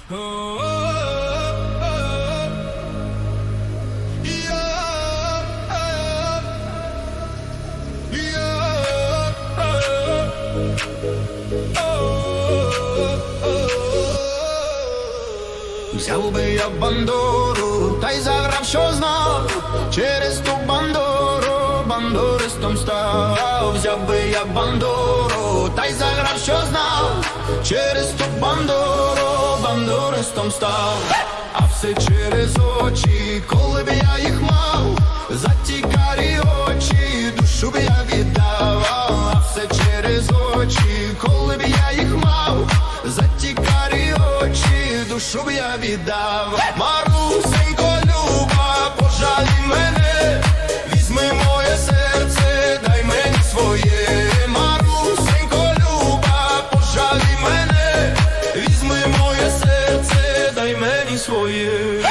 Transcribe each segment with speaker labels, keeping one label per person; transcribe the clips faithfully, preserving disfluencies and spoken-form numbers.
Speaker 1: Взяв би я бандуру, та й заграв, що знав, через ту бандуру бандуристом став. Взяв би я бандуру, та й заграв, що знав, через ту бандуру бандуристом став. А все через очі, коли б я їх мав, за ті карі очі душу б я віддав. А все через очі, коли б я їх мав, за ті карі очі душу б я віддав. Марусенько люба, пожалій мене, візьми моє серце, дай мені своє. Марусенько люба, пожалій мене, візьми моє серце, дай мені своє.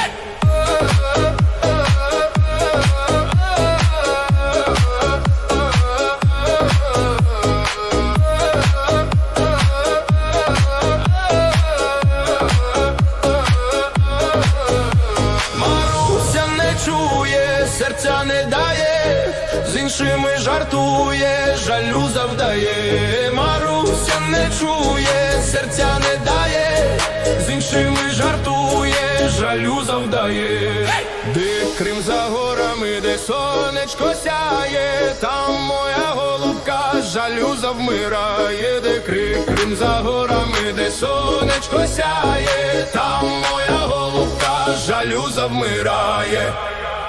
Speaker 1: Серця не дає, з іншими жартує, жалю завдає. Маруся не чує, серця не дає, з іншими жартує, жалю завдає. Де Крим за горами, де сонечко сяє, там моя голубка жалю завмирає. Де Крим за горами, де сонечко сяє, там моя голубка жалю завмирає.